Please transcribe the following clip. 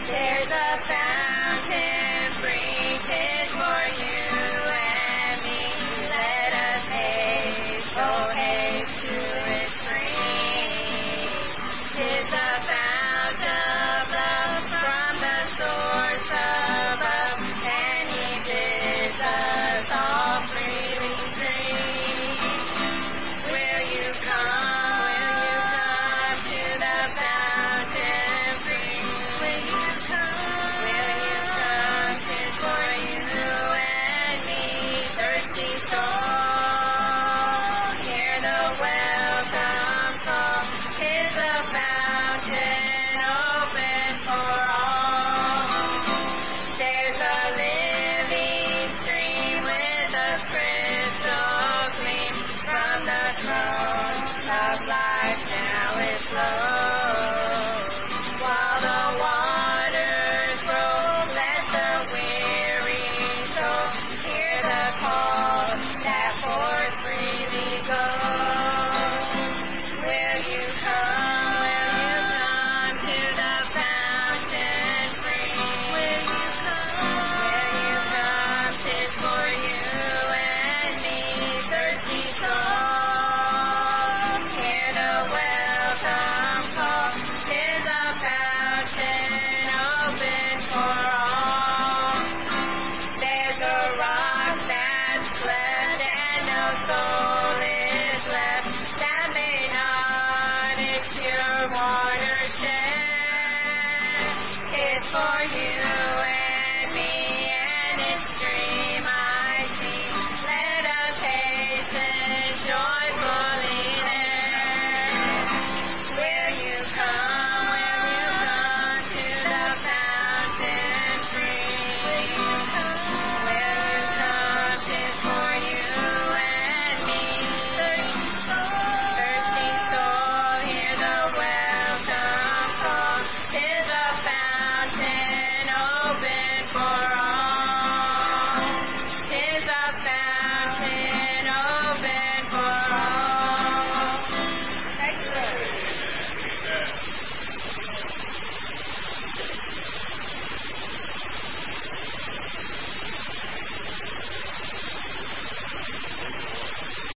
There's a fountain free, 'tis for you and me. Let us haste, oh haste to its spring. 'Tis a fount of love from the source above, and He bids us all freely drink. Will you come to the fountain free? Will you come? 'Tis for you and me, thirsty soul. Hear the welcome call. 'Tis a fountain open for all. There's a living stream with a crystal gleam from the throne of life. Now it flows. While the waters roll, let the weary soul hear the call that forth freely goes. Will you come to the fountain free? Will you come? 'Tis for you and me, thirsty soul. Hear the welcome call. 'Tis a fountain open for all. There's a rock that's cleft and no soul is left that may not its pure water shed. It's for you and me, and its stream I see. Let us hasten joyfully there. Will you come to the fountain free? Will you come? 'Tis for you and me, thirsty soul, hear the welcome call. 'Tis a fountain open for all. 'Tis a fountain